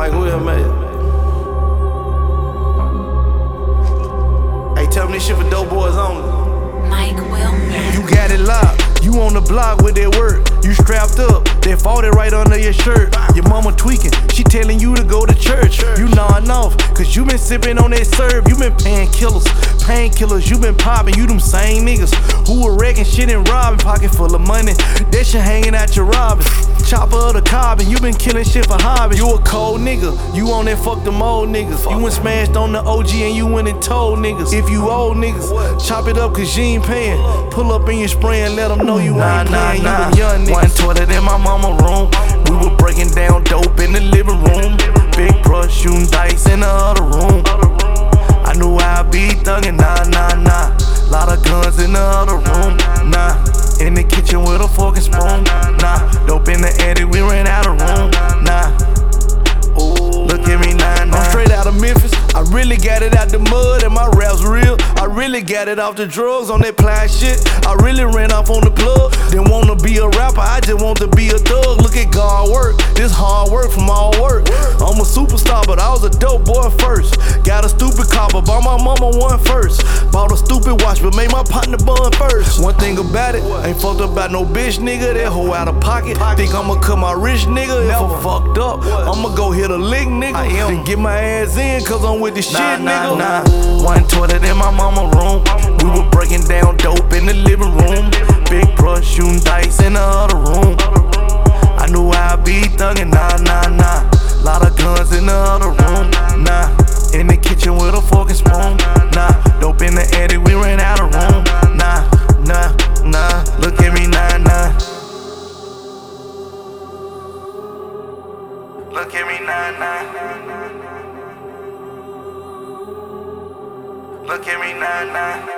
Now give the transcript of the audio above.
Mike Will made it. Hey, tell me this shit for dope boys only. Mike Will made You got it locked. You on the block with that work. You strapped up, that 40 right under your shirt. Your mama tweaking, she telling you to go to church. You nodding off, cause you been sipping on that serve. You been painkillers, you been popping. You them same niggas who were wrecking shit and robbing. Pocket full of money, that shit hanging out your robbing. Chopper of the carbon, you been killing shit for hobby. You a cold nigga, you on that fuck them old niggas. You went smashed on the OG and you went and told niggas. If you old niggas, chop it up cause you ain't paying. Pull up in your spray and let them know you ain't playing. You them young niggas. 120 in my mama room. We were breaking down dope in the living room. Big brush shooting dice in the other room. I knew I'd be thuggin', nah. Lot of guns in the other room, nah. In the kitchen with a fork and spoon, nah. Dope in the attic, we ran out of room, nah. Ooh, look at me, nah. I'm straight out of Memphis. I really got it out the mud and my rap's real. I really got it off the drugs on that ply shit. I really ran off on the plug. Didn't wanna be a rapper, I just want to be a thug. Look at God work, this hard work from all work. I'm a superstar, but I was a dope boy first. Got a stupid copper, bought my mama one first. Bought a stupid watch, but made my partner bun first. One thing about it, ain't fucked up about no bitch nigga. That hoe out of pocket. Think I'ma cut my rich nigga if I'm fucked up. I'ma go hit a lick nigga and get my ass in, cause I'm with the shit nigga. 120 in my mama room. We were breaking down dope in the living room. Big brush shooting dice in the other room. I knew I'd be thuggin', nah. Lot of guns in the other room, nah. In the kitchen with a fork and spoon, nah. Dope in the attic, we ran out of room, nah. Look at me, nah. Look at me, nah. Look at me, nah.